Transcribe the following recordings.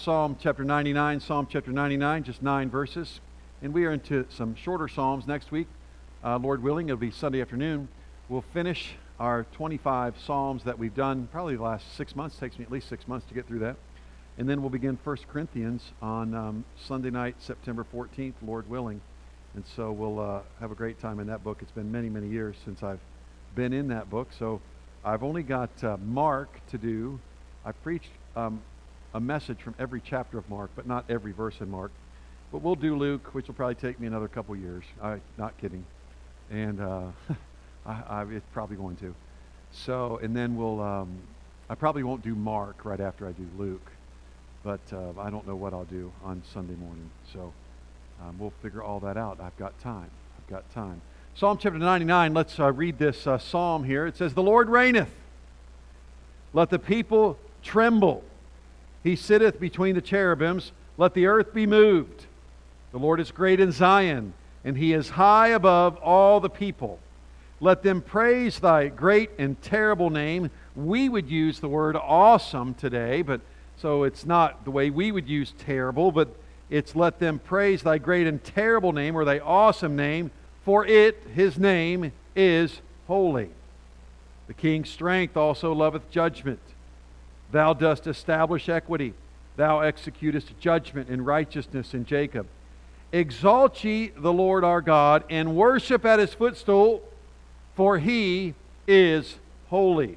Psalm chapter 99, just 9 verses. And we are into some shorter Psalms next week. Lord willing, it'll be Sunday afternoon. We'll finish our 25 Psalms that we've done probably the last 6 months. It takes me at least 6 months to get through that. And then we'll begin 1 Corinthians on Sunday night, September 14th, Lord willing. And so we'll have a great time in that book. It's been many, many years since I've been in that book. So I've only got Mark to do. I preached a message from every chapter of Mark, but not every verse in Mark. But we'll do Luke, which will probably take me another couple years. Not kidding. And it's probably going to. So, and then I probably won't do Mark right after I do Luke. But I don't know what I'll do on Sunday morning. So we'll figure all that out. I've got time. Psalm chapter 99, let's read this psalm here. It says, "The Lord reigneth. Let the people tremble. He sitteth between the cherubims. Let the earth be moved. The Lord is great in Zion, and He is high above all the people. Let them praise Thy great and terrible name." We would use the word awesome today, but so it's not the way we would use terrible, but it's let them praise Thy great and terrible name, or Thy awesome name, for His name, is holy. The King's strength also loveth judgment. Thou dost establish equity. Thou executest judgment and righteousness in Jacob. Exalt ye the Lord our God, and worship at His footstool, for He is holy.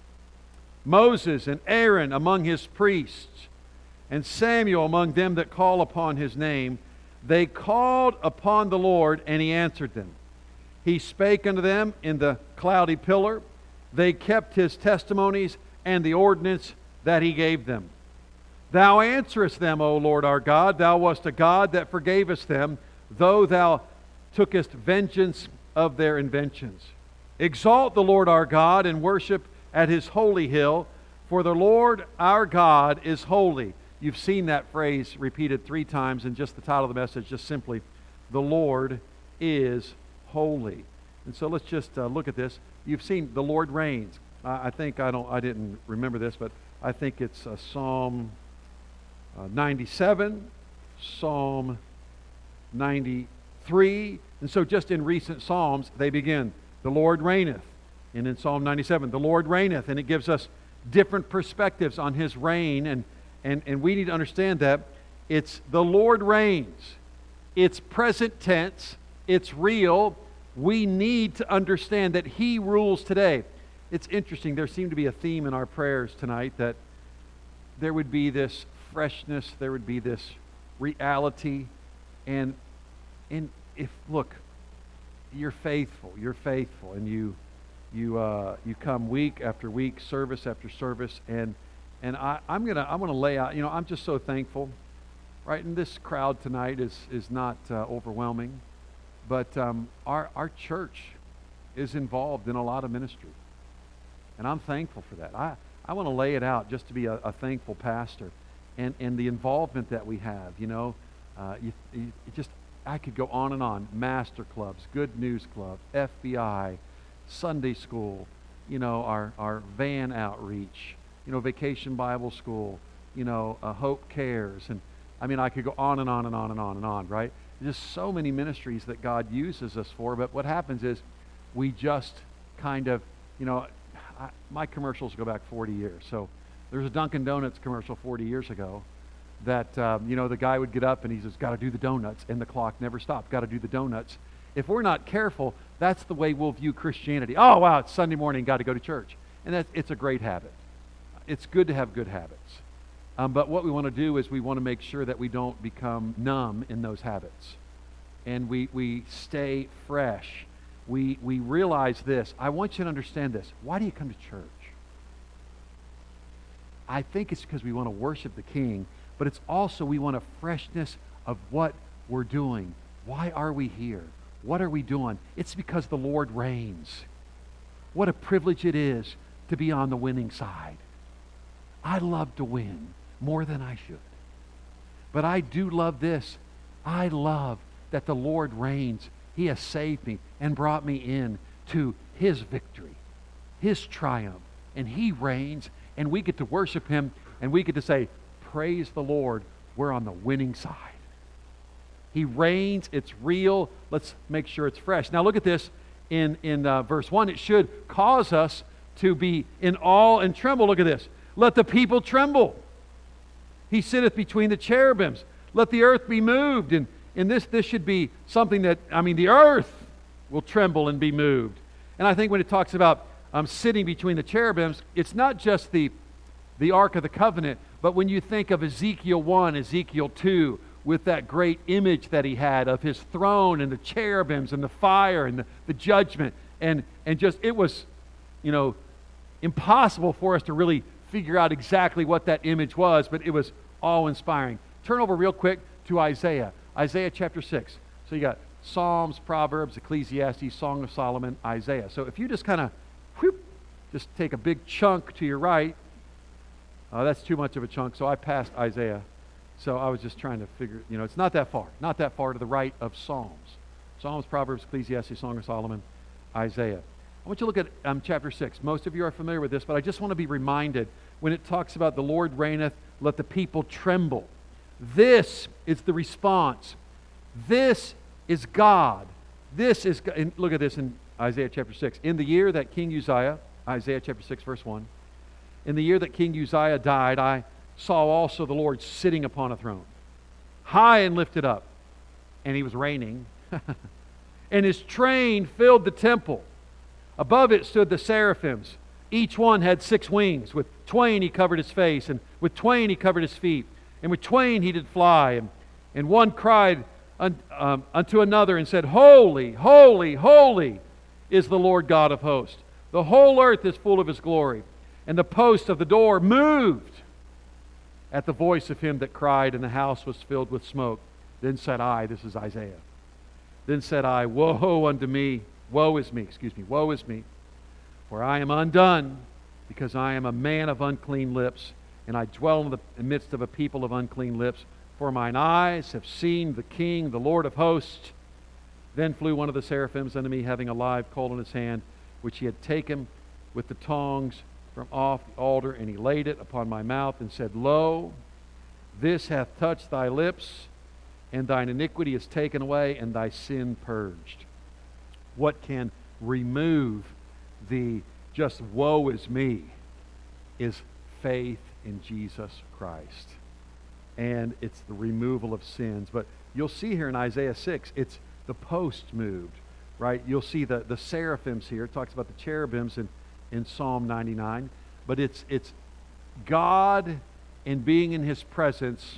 Moses and Aaron among His priests, and Samuel among them that call upon His name, they called upon the Lord, and He answered them. He spake unto them in the cloudy pillar. They kept His testimonies and the ordinance that He gave them. Thou answerest them, O Lord our God. Thou wast a God that forgavest them, though Thou tookest vengeance of their inventions. Exalt the Lord our God, and worship at His holy hill, for the Lord our God is holy. You've seen that phrase repeated 3 times in just the title of the message, just simply, the Lord is holy. And so let's just look at this. You've seen the Lord reigns. I didn't remember this, but I think it's Psalm 97, Psalm 93. And so just in recent Psalms, they begin, the Lord reigneth. And in Psalm 97, the Lord reigneth. And it gives us different perspectives on His reign. And we need to understand that it's the Lord reigns. It's present tense. It's real. We need to understand that He rules today. It's interesting, there seemed to be a theme in our prayers tonight that there would be this freshness, there would be this reality, and if, look, you're faithful, and you come week after week, service after service, and I'm gonna lay out, I'm just so thankful, right? And this crowd tonight is not overwhelming, but our church is involved in a lot of ministry. And I'm thankful for that. I want to lay it out just to be a thankful pastor, and the involvement that we have. I could go on and on. Master clubs, Good News Club, FBI, Sunday school. Our van outreach. Vacation Bible School. Hope Cares, and I could go on and on and on and on and on. Right? There's just so many ministries that God uses us for. But what happens is we just kind of, my commercials go back 40 years. So there's a Dunkin' Donuts commercial 40 years ago that, the guy would get up and he says, got to do the donuts, and the clock never stopped. Got to do the donuts. If we're not careful, that's the way we'll view Christianity. Oh, wow, it's Sunday morning, got to go to church. And it's a great habit. It's good to have good habits. But what we want to do is we want to make sure that we don't become numb in those habits. And we stay fresh. We realize this. I want you to understand this. Why do you come to church? I think it's because we want to worship the King, but it's also we want a freshness of what we're doing. Why are we here? What are we doing? It's because the Lord reigns. What a privilege it is to be on the winning side. I love to win more than I should. But I do love this. I love that the Lord reigns. He has saved me and brought me in to His victory, His triumph, and He reigns, and we get to worship Him, and we get to say, praise the Lord, we're on the winning side. He reigns. It's real. Let's make sure it's fresh. Now look at this in verse 1. It should cause us to be in awe and tremble. Look at this. Let the people tremble. He sitteth between the cherubims. Let the earth be moved. And this should be something that, the earth will tremble and be moved. And I think when it talks about sitting between the cherubims, it's not just the Ark of the Covenant, but when you think of Ezekiel 1, Ezekiel 2, with that great image that he had of his throne and the cherubims and the fire and the judgment, and just, it was, impossible for us to really figure out exactly what that image was, but it was awe-inspiring. Turn over real quick to Isaiah chapter 6. So you got Psalms, Proverbs, Ecclesiastes, Song of Solomon, Isaiah. So if you just kind of, just take a big chunk to your right, that's too much of a chunk, so I passed Isaiah. So I was just trying to figure, it's not that far to the right of Psalms. Psalms, Proverbs, Ecclesiastes, Song of Solomon, Isaiah. I want you to look at chapter 6. Most of you are familiar with this, but I just want to be reminded when it talks about the Lord reigneth, let the people tremble. This is the response. This is God. This is God. And look at this in Isaiah chapter 6. In the year that King Uzziah, Isaiah chapter 6, verse 1, in the year that King Uzziah died, I saw also the Lord sitting upon a throne, high and lifted up, and he was reigning, and his train filled the temple. Above it stood the seraphims. Each one had 6 wings. With twain he covered his face, and with twain he covered his feet, and with twain he did fly. And one cried unto another and said, Holy, holy, holy is the Lord God of hosts. The whole earth is full of his glory. And the post of the door moved at the voice of him that cried, and the house was filled with smoke. Then said I, this is Isaiah, then said I, woe is me, woe is me, for I am undone, because I am a man of unclean lips, and I dwell in the midst of a people of unclean lips. For mine eyes have seen the King, the Lord of hosts. Then flew one of the seraphims unto me, having a live coal in his hand, which he had taken with the tongs from off the altar, and he laid it upon my mouth, and said, Lo, this hath touched thy lips, and thine iniquity is taken away, and thy sin purged. What can remove the just woe is me is faith in Jesus Christ. And it's the removal of sins. But you'll see here in Isaiah 6, it's the post moved, right? You'll see the seraphims here. It talks about the cherubims in Psalm 99. But it's God, and being in his presence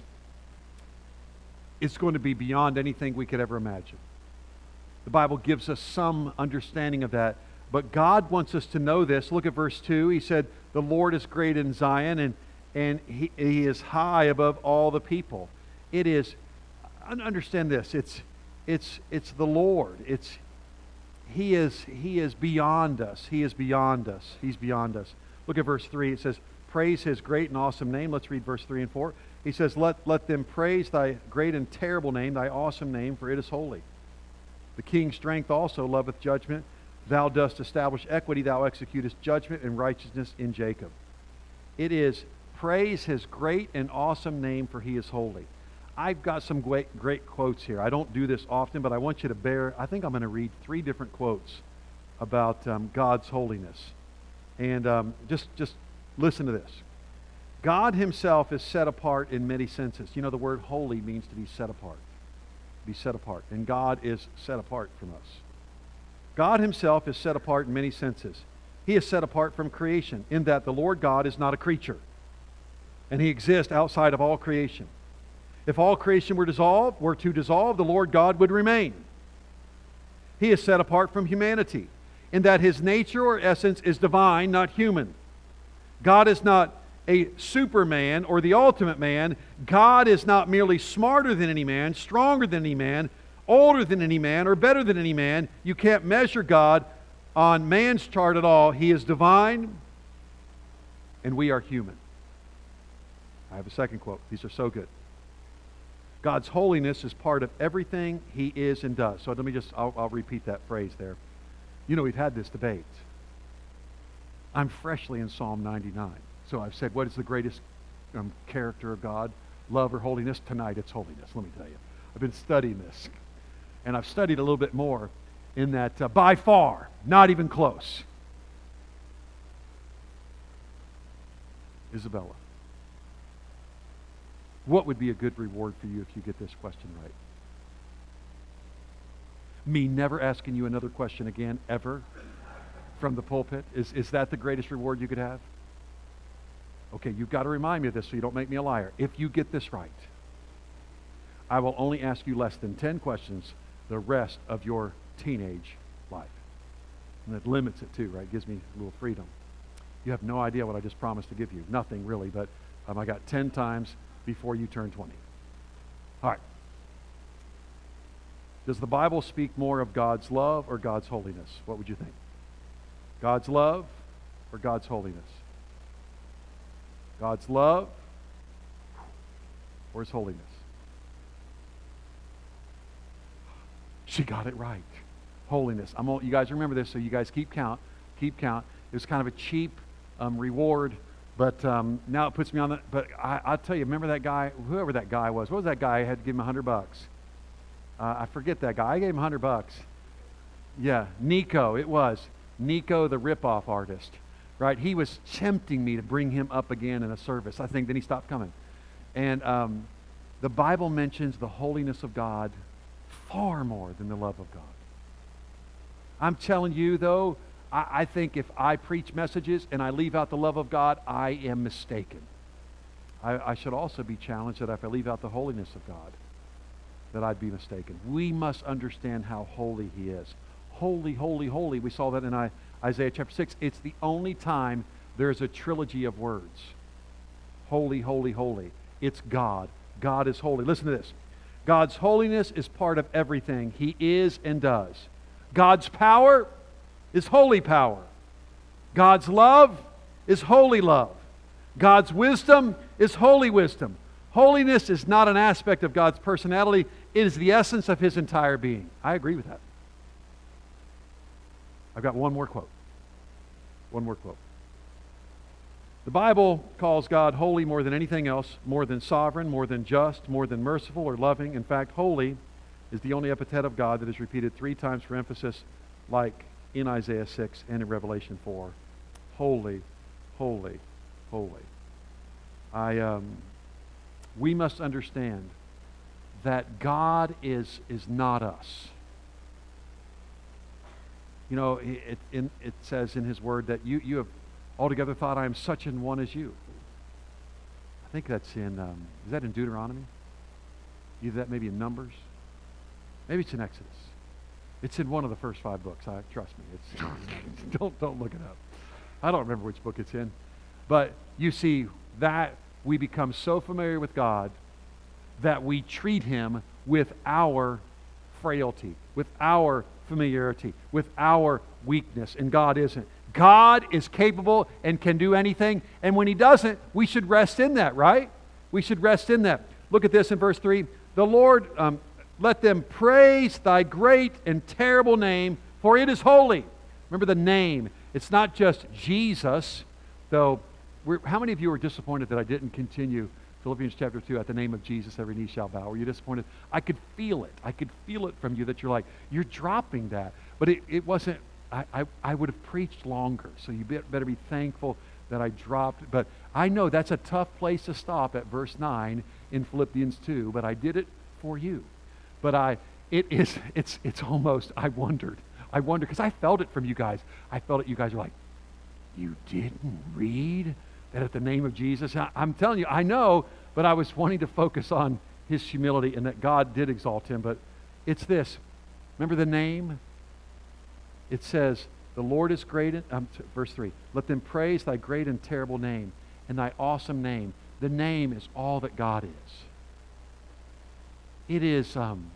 is going to be beyond anything we could ever imagine. The Bible gives us some understanding of that. But God wants us to know this. Look at verse 2. He said, the Lord is great in Zion, and he is high above all the people. It is, understand this, it's the Lord. He is beyond us. He is beyond us. He's beyond us. Look at verse 3. It says, praise his great and awesome name. Let's read verse 3 and 4. He says, let them praise thy great and terrible name, thy awesome name, for it is holy. The king's strength also loveth judgment. Thou dost establish equity. Thou executest judgment and righteousness in Jacob. It is praise his great and awesome name, for he is holy. I've got some great quotes here. I don't do this often, but I want you to bear. I think I'm going to read 3 different quotes about God's holiness. And just listen to this. God himself is set apart in many senses. You know, the word holy means to be set apart. Be set apart. And God is set apart from us. God himself is set apart in many senses. He is set apart from creation, in that the Lord God is not a creature, and he exists outside of all creation. If all creation were to dissolve, the Lord God would remain. He is set apart from humanity, in that his nature or essence is divine, not human. God is not a superman or the ultimate man. God is not merely smarter than any man, stronger than any man, older than any man, or better than any man. You can't measure God on man's chart at all. He is divine, and we are human. I have a second quote. These are so good. God's holiness is part of everything he is and does. So I'll repeat that phrase there. You know, we've had this debate. I'm freshly in Psalm 99. So I've said, what is the greatest character of God, love or holiness? Tonight it's holiness, let me tell you. I've been studying this, and I've studied a little bit more in that by far, not even close, Isabella, what would be a good reward for you if you get this question right? Me never asking you another question again, ever, from the pulpit? Is that the greatest reward you could have? Okay, you've got to remind me of this so you don't make me a liar. If you get this right, I will only ask you less than 10 questions the rest of your teenage life. And that limits it too, right? Gives me a little freedom. You have no idea what I just promised to give you. Nothing really, but I got 10 times before you turn 20. All right. Does the Bible speak more of God's love or God's holiness? What would you think? God's love or God's holiness? God's love or His holiness? She got it right. Holiness. You guys remember this, so you guys keep count. Keep count. It was kind of a cheap reward, but now it puts me on the. But I'll tell you, remember that guy, whoever that guy was. What was that guy? I had to give him $100. I forget that guy. I gave him $100. Yeah, Nico. It was Nico, the ripoff artist. Right? He was tempting me to bring him up again in a service. I think then he stopped coming. And the Bible mentions the holiness of God far more than the love of God. I'm telling you, though, I think if I preach messages and I leave out the love of God, I am mistaken. I should also be challenged that if I leave out the holiness of God, that I'd be mistaken. We must understand how holy He is. Holy, holy, holy. We saw that in Isaiah chapter 6. It's the only time there's a trilogy of words. Holy, holy, holy. It's God. God is holy. Listen to this. God's holiness is part of everything He is and does. God's power is holy power. God's love is holy love. God's wisdom is holy wisdom. Holiness is not an aspect of God's personality. It is the essence of His entire being. I agree with that. I've got one more quote. One more quote. The Bible calls God holy more than anything else, more than sovereign, more than just, more than merciful or loving. In fact, holy is the only epithet of God that is repeated 3 times for emphasis, like in Isaiah 6 and in Revelation 4. Holy, holy, holy. We must understand that God is not us. You know, it says in His Word that you have altogether thought I am such an one as you. I think that's in, is that in Deuteronomy? Either that maybe in Numbers. Maybe it's in Exodus. It's in one of the first 5 books. Trust me. It's don't look it up. I don't remember which book it's in. But you see that we become so familiar with God that we treat Him with our frailty, with our familiarity, with our weakness, and God isn't. God is capable and can do anything, and when He doesn't, we should rest in that, right? We should rest in that. Look at this in verse 3. The Lord, let them praise Thy great and terrible name, for it is holy. Remember the name. It's not just Jesus, though. How many of you were disappointed that I didn't continue Philippians chapter 2, at the name of Jesus every knee shall bow? Were you disappointed? I could feel it. I could feel it from you that you're like, you're dropping that. But it wasn't, I would have preached longer, so you better be thankful that I dropped. But I know that's a tough place to stop at verse 9 in Philippians 2, but I did it for you. But it's almost, I wondered, because I felt it from you guys. I felt it, you guys are like, you didn't read that at the name of Jesus? I'm telling you, I know, but I was wanting to focus on His humility and that God did exalt Him. But it's this. Remember the name? It says, the Lord is great. Verse 3. Let them praise Thy great and terrible name and Thy awesome name. The name is all that God is. It is,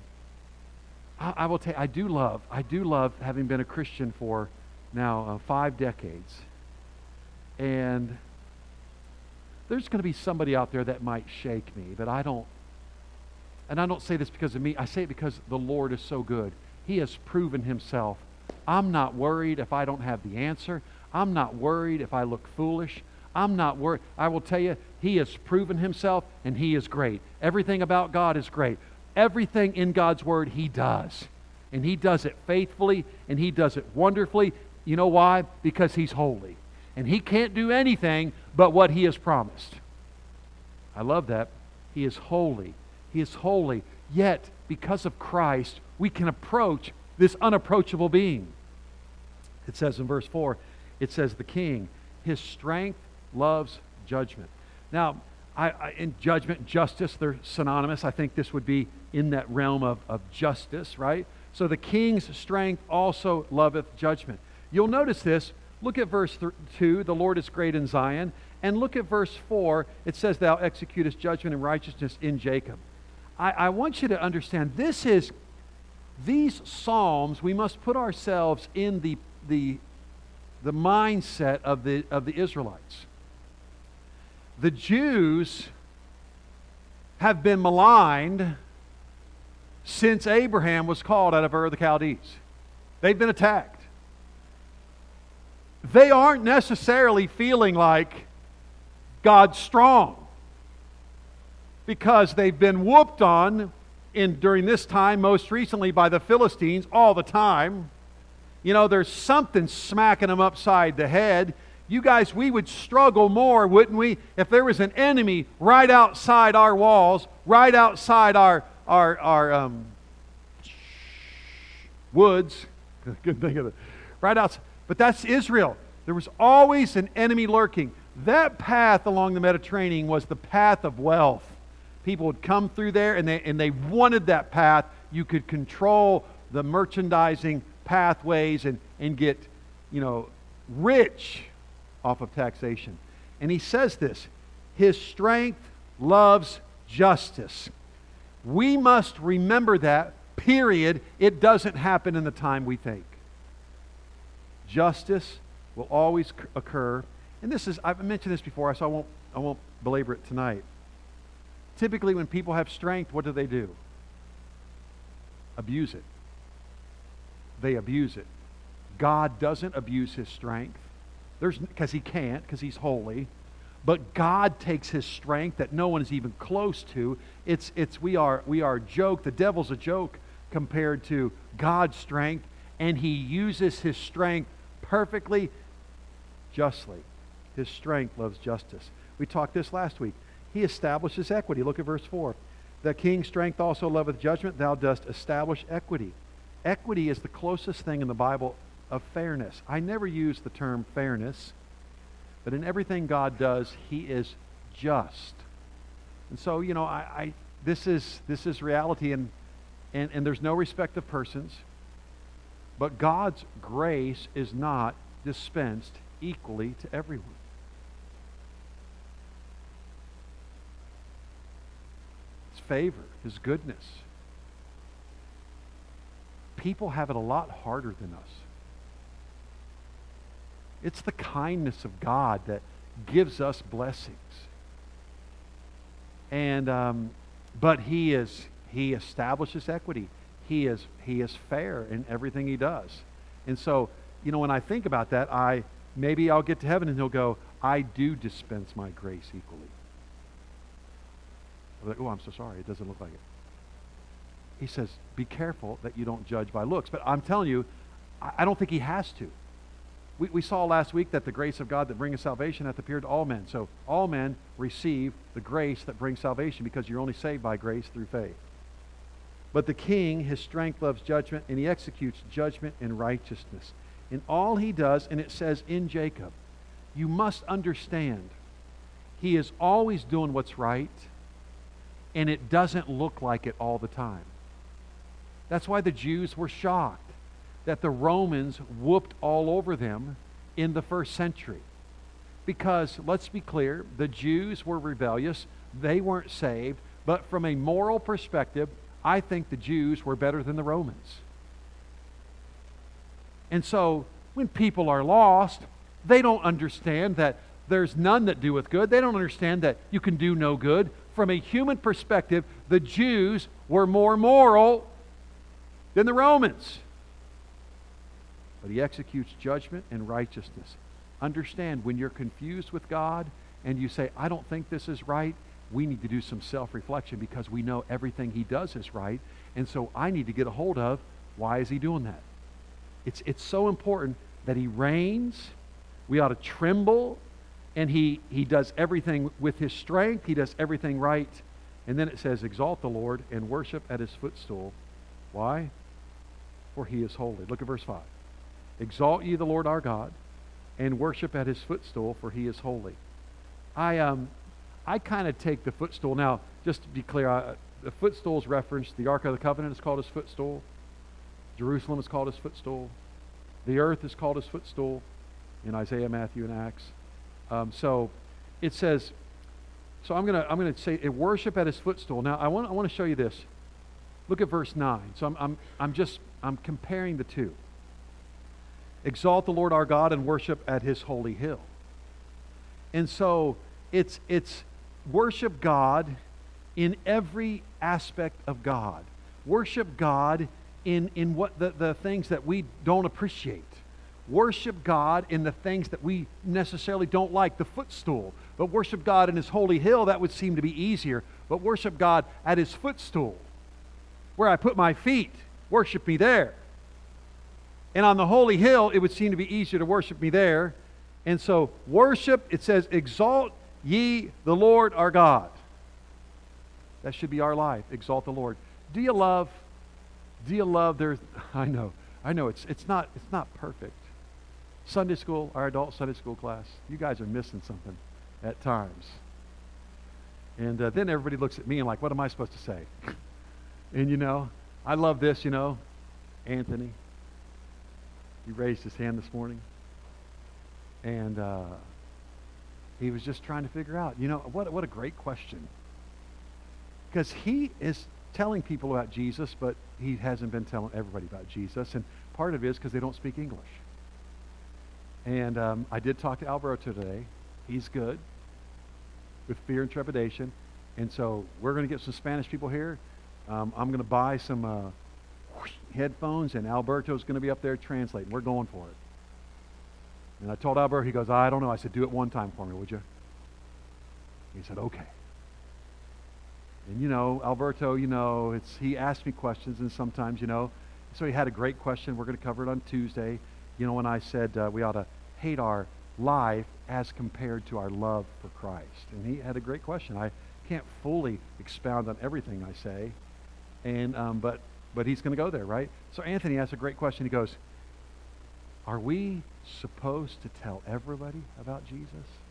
I will tell you, I do love having been a Christian for now 5 decades. And there's going to be somebody out there that might shake me, but I don't say this because of me. I say it because the Lord is so good. He has proven Himself. I'm not worried if I don't have the answer. I'm not worried if I look foolish. I'm not worried. I will tell you, He has proven Himself, and He is great. Everything about God is great. Everything in God's Word He does. And He does it faithfully, and He does it wonderfully. You know why? Because He's holy. And He can't do anything but what He has promised. I love that. He is holy. He is holy. Yet, because of Christ, we can approach this unapproachable being. It says in verse 4, it says, the King, His strength loves judgment. Now, in judgment and justice, they're synonymous. I think this would be in that realm of justice, right? So the King's strength also loveth judgment. You'll notice this. Look at verse 2, the Lord is great in Zion. And look at verse 4, it says, thou executest judgment and righteousness in Jacob. I want you to understand, these Psalms, we must put ourselves in the mindset of the Israelites. The Jews have been maligned since Abraham was called out of Ur of the Chaldees. They've been attacked. They aren't necessarily feeling like God's strong because they've been whooped on during this time, most recently by the Philistines all the time. You know, there's something smacking them upside the head. You guys, we would struggle more, wouldn't we, if there was an enemy right outside our walls, right outside our woods. Couldn't think of it. Right outside. But that's Israel. There was always an enemy lurking. That path along the Mediterranean was the path of wealth. People would come through there, and they wanted that path. You could control the merchandising pathways and get, rich off of taxation. And he says this, His strength loves justice. We must remember that, period. It doesn't happen in the time we think. Justice will always occur. And I've mentioned this before, so I won't belabor it tonight. Typically when people have strength, what do? Abuse it. They abuse it. God doesn't abuse His strength. Because He can't, because He's holy. But God takes His strength that no one is even close to. We are a joke. The devil's a joke compared to God's strength. And He uses His strength perfectly, justly. His strength loves justice. We talked this last week. He establishes equity. Look at verse 4. The King's strength also loveth judgment. Thou dost establish equity. Equity is the closest thing in the Bible of fairness. I never use the term fairness, but in everything God does, He is just. And so, this is reality, and there's no respect of persons. But God's grace is not dispensed equally to everyone. His favor, His goodness. People have it a lot harder than us. It's the kindness of God that gives us blessings. And but He establishes equity. He is fair in everything He does. And so, when I think about that, maybe I'll get to heaven and He'll go, I do dispense my grace equally. I'm like, oh, I'm so sorry. It doesn't look like it. He says, be careful that you don't judge by looks. But I'm telling you, I don't think He has to. We saw last week that the grace of God that bringeth salvation hath appeared to all men. So all men receive the grace that brings salvation because you're only saved by grace through faith. But the King, His strength loves judgment, and He executes judgment and righteousness. In all He does, and it says in Jacob, you must understand, He is always doing what's right, and it doesn't look like it all the time. That's why the Jews were shocked that the Romans whooped all over them in the first century. Because, let's be clear, the Jews were rebellious. They weren't saved. But from a moral perspective, I think the Jews were better than the Romans. And so, when people are lost, they don't understand that there's none that doeth good. They don't understand that you can do no good. From a human perspective, the Jews were more moral than the Romans. But He executes judgment and righteousness. understand when you're confused with God and you say, I don't think this is right, we need to do some self-reflection because we know everything he does is right. And so I need to get a hold of, why is he doing that? It's so important that he reigns. We ought to tremble. And he does everything with his strength. He does everything right. And then it says, exalt the Lord and worship at his footstool. Why? For he is holy. Look at verse 5. Exalt ye the Lord our God and worship at his footstool, for he is holy. I kind of take the footstool. Now, just to be clear, the footstool is referenced. The Ark of the Covenant is called his footstool. Jerusalem is called his footstool. The earth is called his footstool in Isaiah, Matthew, and Acts. So it says, so I'm gonna say worship at his footstool. Now I want to show you this. Look at verse 9. So I'm comparing the two. Exalt the Lord our God and worship at his holy hill. And so it's worship God in every aspect of God. Worship God in what the things that we don't appreciate. Worship God in the things that we necessarily don't like, the footstool. But worship God in his holy hill, that would seem to be easier. But worship God at his footstool, where I put my feet, worship me there. And on the holy hill, it would seem to be easier to worship me there. And so worship, it says, exalt ye the Lord our God. That should be our life, exalt the Lord. Do you love there's, I know, it's not perfect. Sunday school, our adult Sunday school class, you guys are missing something at times. And then everybody looks at me and like, what am I supposed to say? And I love this, Anthony, he raised his hand this morning. And he was just trying to figure out, what a great question. Because he is telling people about Jesus, but he hasn't been telling everybody about Jesus. And part of it is because they don't speak English. And I did talk to Alberto today. He's good with fear and trepidation. And so we're going to get some Spanish people here. I'm going to buy some headphones, and Alberto's going to be up there translating. We're going for it. And I told Alberto, he goes, I don't know. I said, do it one time for me, would you? He said, okay. And Alberto, he asked me questions, and sometimes, so he had a great question. We're going to cover it on Tuesday. When I said we ought to hate our life as compared to our love for Christ. And he had a great question. I can't fully expound on everything I say, and but he's going to go there, right? So Anthony asked a great question. He goes, are we supposed to tell everybody about Jesus?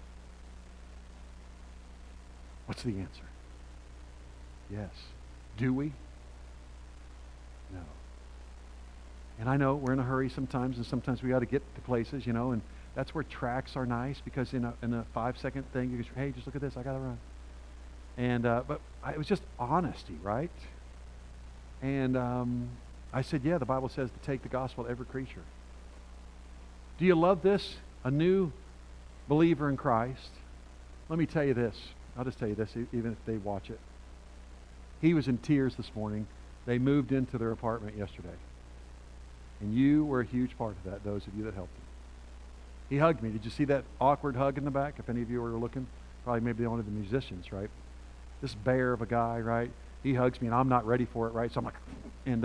What's the answer? Yes. Do we? No. And I know we're in a hurry sometimes, and sometimes we got to get to places, and that's where tracks are nice, because in a 5-second thing, you can say, hey, just look at this, I got to run. And but it was just honesty, right? And I said, yeah, the Bible says to take the gospel to every creature. Do you love this? A new believer in Christ. Let me tell you this. I'll just tell you this, even if they watch it. He was in tears this morning. They moved into their apartment yesterday. And you were a huge part of that, those of you that helped him. He hugged me. Did you see that awkward hug in the back? If any of you were looking, probably maybe one of the musicians, right? This bear of a guy, right? He hugs me, and I'm not ready for it, right? So I'm like, and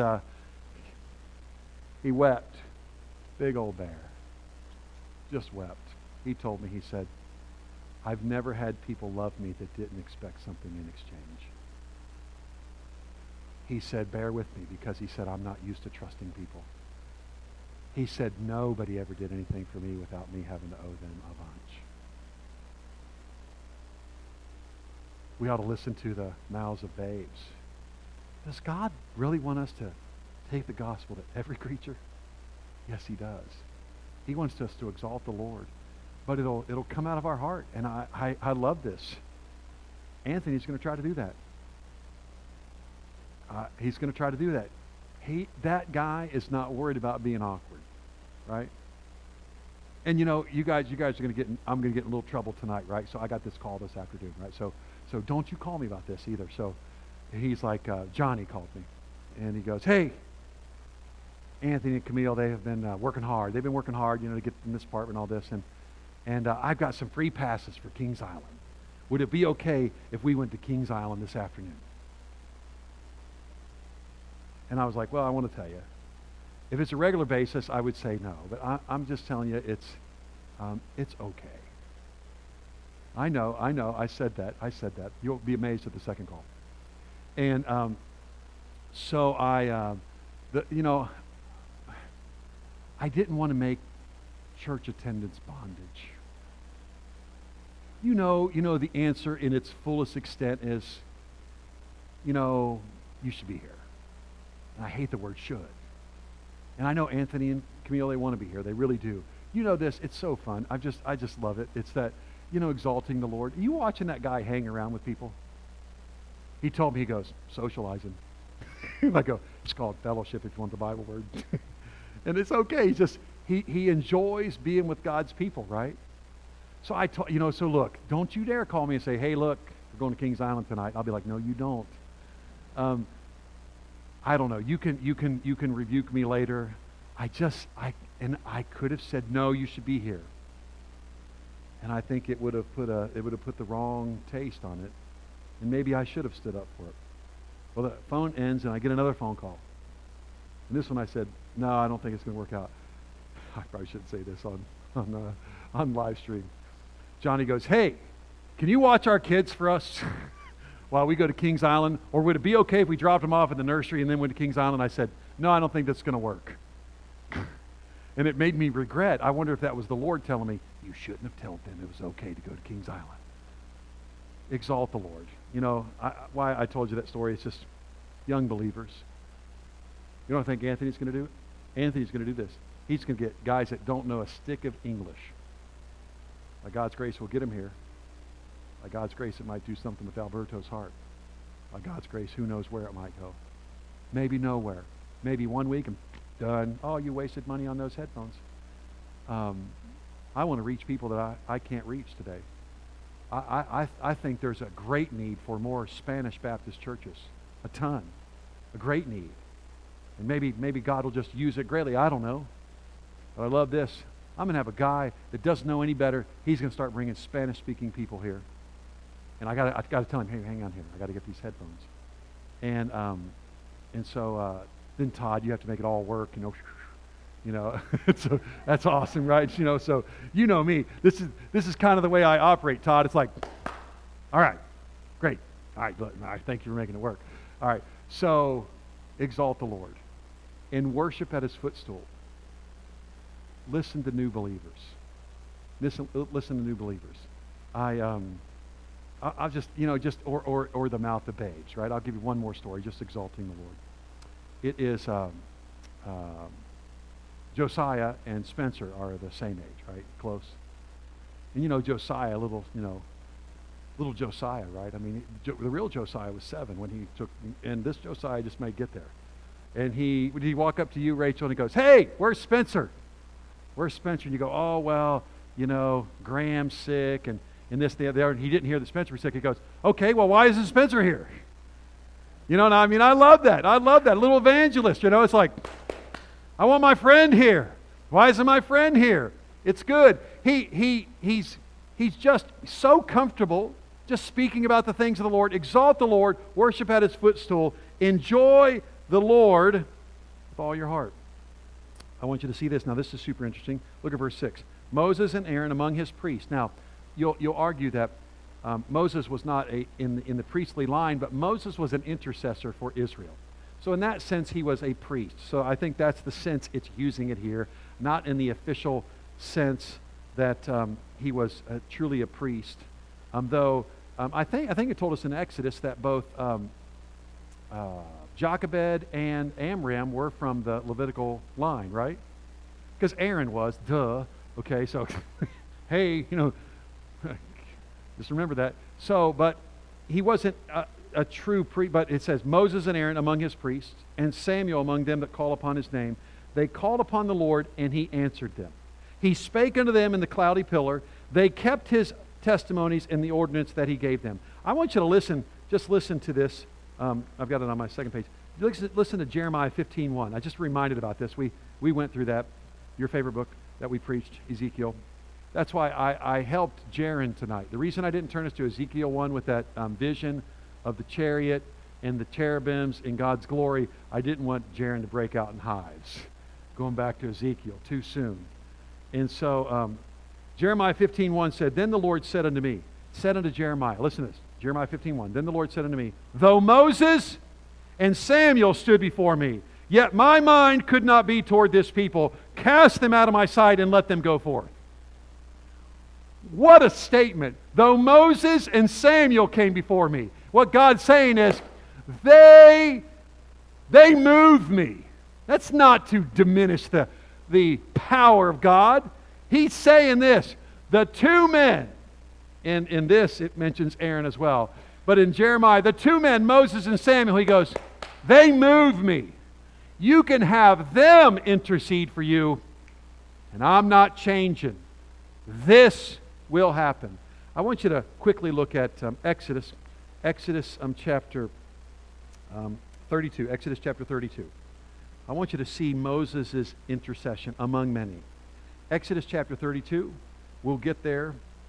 he wept. Big old bear. Just wept. He told me, he said, I've never had people love me that didn't expect something in exchange. He said, bear with me, because he said, I'm not used to trusting people. He said, nobody ever did anything for me without me having to owe them a bunch. We ought to listen to the mouths of babes. Does God really want us to take the gospel to every creature? Yes, he does. He wants us to exalt the Lord. But it'll come out of our heart. And I love this. Anthony's going to try to do that. He's going to try to do that. That guy is not worried about being awkward, right? And you guys are going to get, I'm going to get in a little trouble tonight, right? So I got this call this afternoon, right? So don't you call me about this either. So he's like, Johnny called me, and he goes, hey, Anthony and Camille, they have been working hard. They've been working hard, to get in this apartment and all this. and I've got some free passes for Kings Island. Would it be okay if we went to Kings Island this afternoon? And I was like, well, I want to tell you, if it's a regular basis, I would say no. But I'm just telling you, it's okay. I know, I said that. You'll be amazed at the second call. And so I didn't want to make church attendance bondage. You know, the answer in its fullest extent is, you should be here. And I hate the word should. And I know Anthony and Camille, they want to be here. They really do. You know this, it's so fun. I just love it. It's that, exalting the Lord. Are you watching that guy hang around with people? He told me, he goes, socializing. I go, it's called fellowship if you want the Bible word. And it's okay. He enjoys being with God's people, right? So so look, don't you dare call me and say, hey, look, we're going to Kings Island tonight. I'll be like, no, you don't. I don't know. You can rebuke me later. I could have said, no, you should be here. And I think it would have put the wrong taste on it. And maybe I should have stood up for it. Well, the phone ends and I get another phone call. And this one I said, no, I don't think it's going to work out. I probably shouldn't say this on live stream. Johnny goes, hey, can you watch our kids for us while we go to Kings Island? Or would it be okay if we dropped them off at the nursery and then went to Kings Island? I said, no, I don't think that's going to work. And it made me regret. I wonder if that was the Lord telling me, you shouldn't have told them it was okay to go to Kings Island. Exalt the Lord. Why I told you that story, it's just young believers. You don't think Anthony's going to do it? Anthony's going to do this. He's going to get guys that don't know a stick of English. By God's grace, we'll get him here. By God's grace, it might do something with Alberto's heart. By God's grace, who knows where it might go. Maybe nowhere. Maybe 1 week and done. Oh, you wasted money on those headphones. I want to reach people that I can't reach today. I think there's a great need for more Spanish Baptist churches. A ton. A great need. And maybe God will just use it greatly. I don't know. But I love this. I'm going to have a guy that doesn't know any better. He's going to start bringing Spanish-speaking people here. And I got to tell him, hey, hang on here. I got to get these headphones. And so then Todd, you have to make it all work. So that's awesome, right? So you know me. This is kind of the way I operate, Todd. It's like, all right, great. All right, thank you for making it work. All right, so exalt the Lord and worship at his footstool. Listen to new believers. Listen to new believers. I'll just or the mouth of babes, right? I'll give you one more story, just exalting the Lord. It is Josiah and Spencer are the same age, right? Close. And Josiah, little Josiah, right? I mean, the real Josiah was 7 when he took, and this Josiah just might get there. And would he walk up to you, Rachel, and he goes, hey, where's Spencer? Where's Spencer? And you go, oh, well, Graham's sick, and this, the other. And he didn't hear that Spencer was sick. He goes, okay, well, why isn't Spencer here? And I love that. I love that. Little evangelist, it's like, I want my friend here. Why isn't my friend here? It's good. He's just so comfortable just speaking about the things of the Lord. Exalt the Lord. Worship at his footstool. Enjoy the Lord with all your heart. I want you to see this. Now, this is super interesting. Look at verse 6. Moses and Aaron among his priests. Now, you'll argue that Moses was not in the priestly line, but Moses was an intercessor for Israel. So in that sense, he was a priest. So I think that's the sense it's using it here, not in the official sense that he was truly a priest. Though I think it told us in Exodus that both Jochebed and Amram were from the Levitical line, right? Because Aaron was, duh. Okay, so hey, just remember that. So, but he wasn't a true priest, but it says Moses and Aaron among his priests, and Samuel among them that call upon his name. They called upon the Lord, and he answered them. He spake unto them in the cloudy pillar. They kept his testimonies and the ordinance that he gave them. I want you to listen, just listen to this. I've got it on my second page. Listen to Jeremiah 15:1. I just reminded about this. We went through that, your favorite book that we preached, Ezekiel. That's why I helped Jaron tonight. The reason I didn't turn us to Ezekiel 1 with that vision of the chariot and the cherubims in God's glory, I didn't want Jaron to break out in hives. Going back to Ezekiel too soon. And so Jeremiah 15:1 said, Then the Lord said unto me, said unto Jeremiah, listen to this, Jeremiah 15:1, Then the Lord said unto me, Though Moses and Samuel stood before me, yet my mind could not be toward this people. Cast them out of my sight and let them go forth. What a statement. Though Moses and Samuel came before me. What God's saying is, they moved me. That's not to diminish the power of God. He's saying this, the two men, in this it mentions Aaron as well, but in Jeremiah, the two men, Moses and Samuel, he goes, they moved me. You can have them intercede for you, and I'm not changing. This will happen. I want you to quickly look at Exodus chapter 32. Exodus chapter 32. I want you to see Moses' intercession among many. Exodus chapter 32, we'll get there.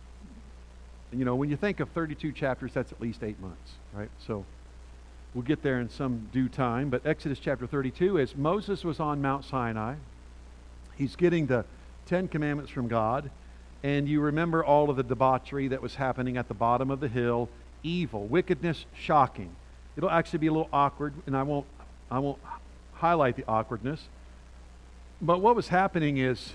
You know, when you think of 32 chapters, that's at least 8 months, right? So we'll get there in some due time. But Exodus chapter 32 is Moses was on Mount Sinai. He's getting the 10 Commandments from God. And you remember all of the debauchery that was happening at the bottom of the hill. Evil, wickedness, shocking. It'll actually be a little awkward, and I won't highlight the awkwardness. But what was happening is,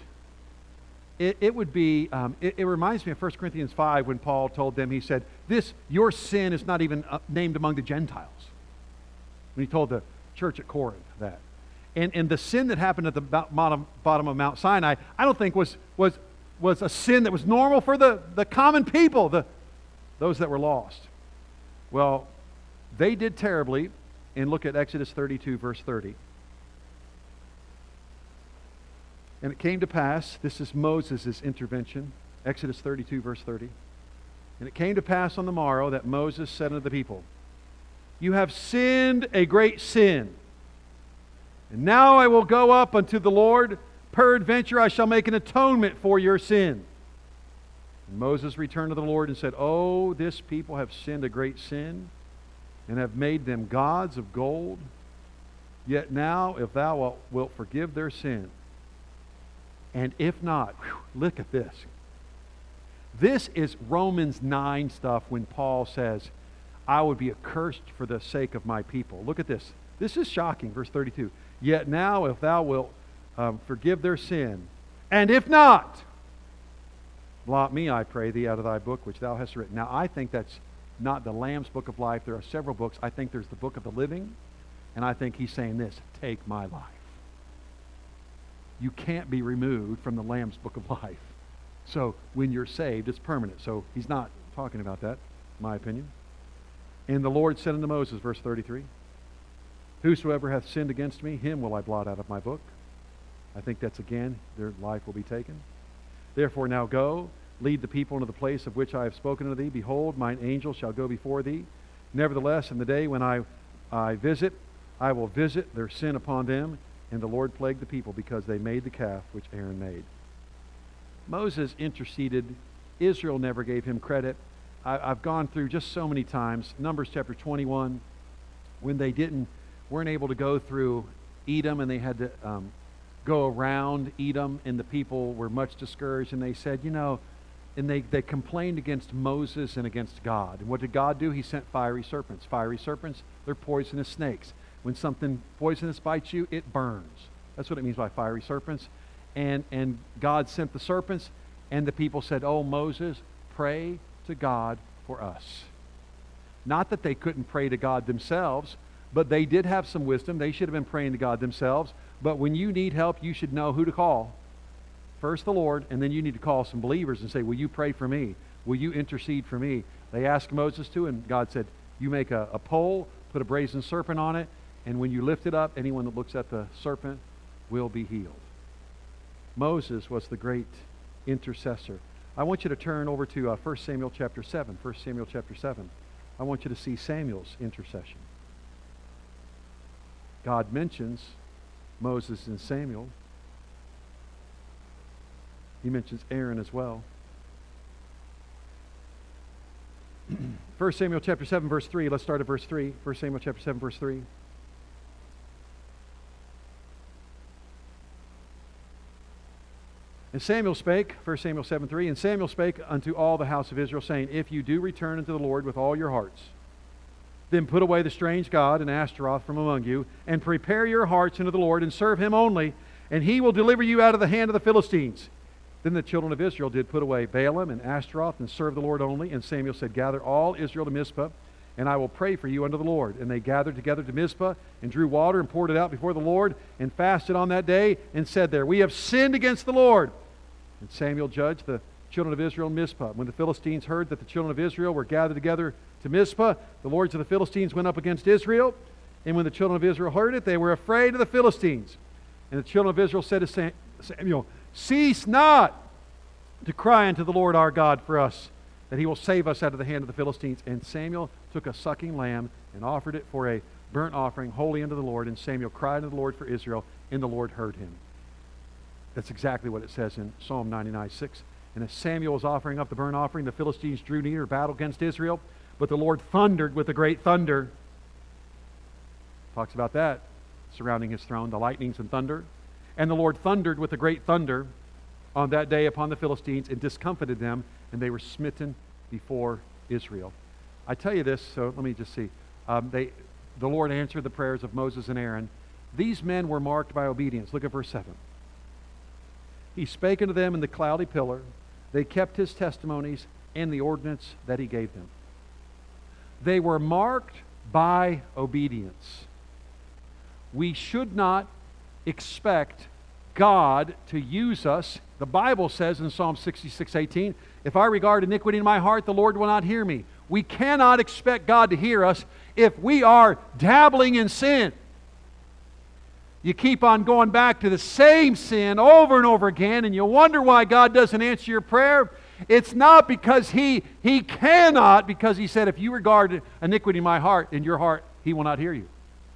it would be, it reminds me of 1 Corinthians 5 when Paul told them, he said, your sin is not even named among the Gentiles. When he told the church at Corinth that. And the sin that happened at the bottom of Mount Sinai, I don't think was a sin that was normal for the common people, those that were lost. Well, they did terribly, and look at Exodus 32, verse 30. And it came to pass, this is Moses' intervention, Exodus 32, verse 30. And it came to pass on the morrow that Moses said unto the people, You have sinned a great sin. And now I will go up unto the Lord. Peradventure I shall make an atonement for your sin. And Moses returned to the Lord and said, Oh, this people have sinned a great sin, and have made them gods of gold. Yet now, if thou wilt forgive their sin, and if not, look at this. This is Romans 9 stuff when Paul says, I would be accursed for the sake of my people. Look at this. This is shocking, verse 32. Yet now, if thou wilt forgive their sin, and if not, blot me, I pray thee, out of thy book which thou hast written. Now, I think that's not the Lamb's Book of Life. There are several books. I think there's the Book of the Living, and I think he's saying this, take my life. You can't be removed from the Lamb's Book of Life. So when you're saved, it's permanent. So he's not talking about that, in my opinion. And the Lord said unto Moses, verse 33, Whosoever hath sinned against me, him will I blot out of my book. I think that's again, their life will be taken. Therefore now go, lead the people into the place of which I have spoken unto thee. Behold, mine angel shall go before thee. Nevertheless, in the day when I visit, I will visit their sin upon them. And the Lord plagued the people because they made the calf which Aaron made. Moses interceded. Israel never gave him credit. I've gone through just so many times. Numbers chapter 21, when they weren't able to go through Edom, and they had to go around Edom, and the people were much discouraged, and they said, and they complained against Moses and against God. And what did God do? He sent fiery serpents. Fiery serpents, they're poisonous snakes. When something poisonous bites you, it burns. That's what it means by fiery serpents. And God sent the serpents, and the people said, Oh, Moses, pray to God for us. Not that they couldn't pray to God themselves, but they did have some wisdom. They should have been praying to God themselves. But when you need help, you should know who to call. First the Lord, and then you need to call some believers and say, will you pray for me? Will you intercede for me? They asked Moses to, and God said, you make a pole, put a brazen serpent on it, and when you lift it up, anyone that looks at the serpent will be healed. Moses was the great intercessor. I want you to turn over to 1 Samuel chapter 7. 1 Samuel chapter 7. I want you to see Samuel's intercession. God mentions Moses and Samuel. He mentions Aaron as well. 1 Samuel chapter 7, verse 3. Let's start at verse 3. 1 Samuel chapter 7, verse 3. And Samuel spake, 1 Samuel 7, 3, and Samuel spake unto all the house of Israel, saying, If you do return unto the Lord with all your hearts, then put away the strange god and Ashtaroth from among you, and prepare your hearts unto the Lord, and serve him only, and he will deliver you out of the hand of the Philistines. Then the children of Israel did put away Baalim and Ashtaroth, and serve the Lord only. And Samuel said, Gather all Israel to Mizpah, and I will pray for you unto the Lord. And they gathered together to Mizpah, and drew water, and poured it out before the Lord, and fasted on that day, and said there, We have sinned against the Lord. And Samuel judged the children of Israel in Mizpah. When the Philistines heard that the children of Israel were gathered together to Mizpah, the lords of the Philistines went up against Israel. And when the children of Israel heard it, they were afraid of the Philistines. And the children of Israel said to Samuel, Cease not to cry unto the Lord our God for us, that he will save us out of the hand of the Philistines. And Samuel took a sucking lamb and offered it for a burnt offering, holy unto the Lord. And Samuel cried unto the Lord for Israel, and the Lord heard him. That's exactly what it says in Psalm 99:6. And as Samuel was offering up the burnt offering, the Philistines drew near to battle against Israel. But the Lord thundered with a great thunder. Talks about that surrounding his throne, the lightnings and thunder. And the Lord thundered with a great thunder on that day upon the Philistines, and discomfited them, and they were smitten before Israel. I tell you this, so let me just see. The Lord answered the prayers of Moses and Aaron. These men were marked by obedience. Look at verse 7. He spake unto them in the cloudy pillar. They kept his testimonies and the ordinance that he gave them. They were marked by obedience. We should not expect God to use us. The Bible says in Psalm 66:18, If I regard iniquity in my heart, the Lord will not hear me. We cannot expect God to hear us if we are dabbling in sin. You keep on going back to the same sin over and over again, and you wonder why God doesn't answer your prayer. It's not because He cannot, because He said, if you regard iniquity in my heart, in your heart, He will not hear you.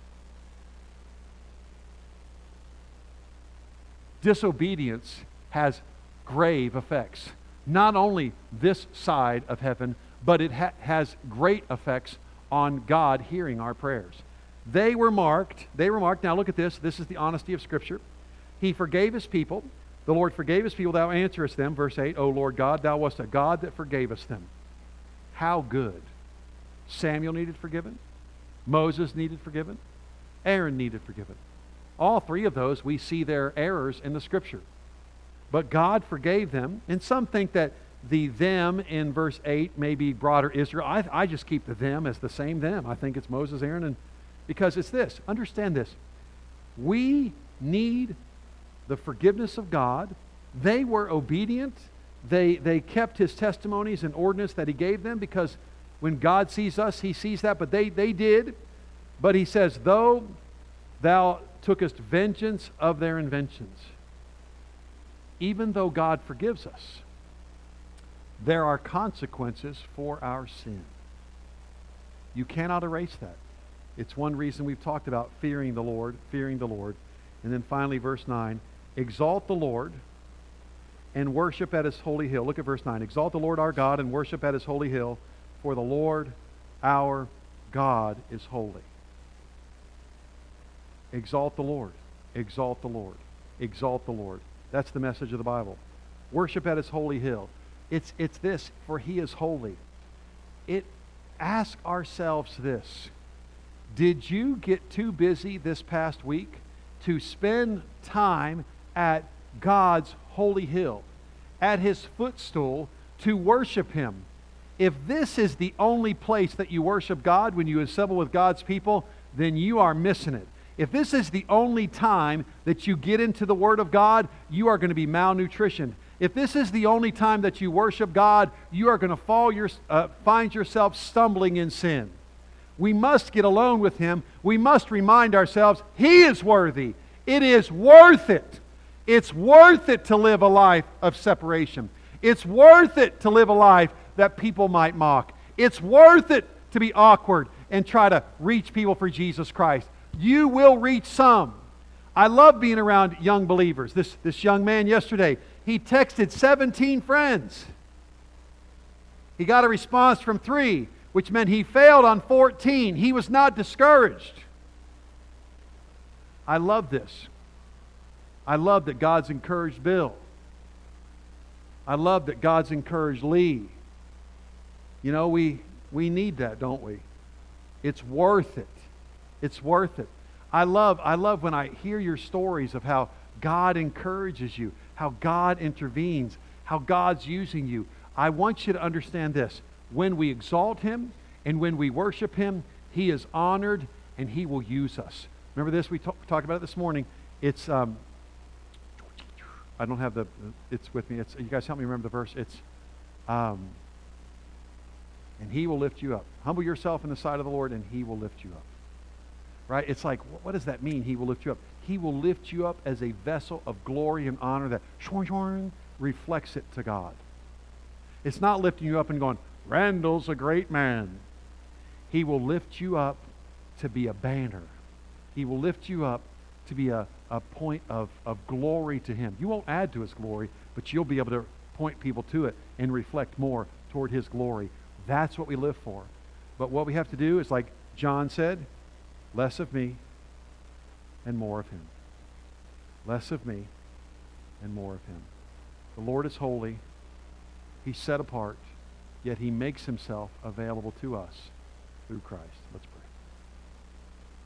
Disobedience has grave effects. Not only this side of heaven, but it has great effects on God hearing our prayers. They were marked. Now look at this. This is the honesty of Scripture. He forgave His people. The Lord forgave His people. Thou answerest them. Verse 8, O Lord God, Thou wast a God that forgavest them. How good. Samuel needed forgiven. Moses needed forgiven. Aaron needed forgiven. All three of those, we see their errors in the Scripture. But God forgave them. And some think that the them in verse 8 may be broader Israel. I just keep the them as the same them. I think it's Moses, Aaron, and because it's this. Understand this. We need the forgiveness of God. They were obedient. They kept His testimonies and ordinance that He gave them, because when God sees us, He sees that. But they did. But He says, though Thou tookest vengeance of their inventions. Even though God forgives us, there are consequences for our sin. You cannot erase that. It's one reason we've talked about fearing the Lord. And then finally, verse 9, exalt the Lord and worship at His holy hill. Look at verse 9. Exalt the Lord our God and worship at His holy hill, for the Lord our God is holy. Exalt the Lord. Exalt the Lord. Exalt the Lord. That's the message of the Bible. Worship at His holy hill. It's this, for He is holy. Ask ourselves this. Did you get too busy this past week to spend time at God's holy hill, at His footstool, to worship Him? If this is the only place that you worship God when you assemble with God's people, then you are missing it. If this is the only time that you get into the Word of God, you are going to be malnutritioned. If this is the only time that you worship God, you are going to find yourself stumbling in sin. We must get alone with Him. We must remind ourselves He is worthy. It is worth it. It's worth it to live a life of separation. It's worth it to live a life that people might mock. It's worth it to be awkward and try to reach people for Jesus Christ. You will reach some. I love being around young believers. This young man yesterday, he texted 17 friends. He got a response from 3. which meant he failed on 14. He was not discouraged. I love this. I love that God's encouraged Bill. I love that God's encouraged Lee. You know, we need that, don't we? It's worth it. It's worth it. I love when I hear your stories of how God encourages you, how God intervenes, how God's using you. I want you to understand this. When we exalt Him and when we worship Him, He is honored and He will use us. Remember this? We talked about it this morning. It's, I don't have it's with me. You guys help me remember the verse. It's, and He will lift you up. Humble yourself in the sight of the Lord and He will lift you up. Right? It's like, what does that mean? He will lift you up. He will lift you up as a vessel of glory and honor that reflects it to God. It's not lifting you up and going, Randall's a great man. He will lift you up to be a banner. He will lift you up to be a point of glory to Him. You won't add to His glory, but you'll be able to point people to it and reflect more toward His glory. That's what we live for. But what we have to do is, like John said, less of me and more of Him. Less of me and more of Him. The Lord is holy. He's set apart, yet He makes Himself available to us through Christ. Let's pray.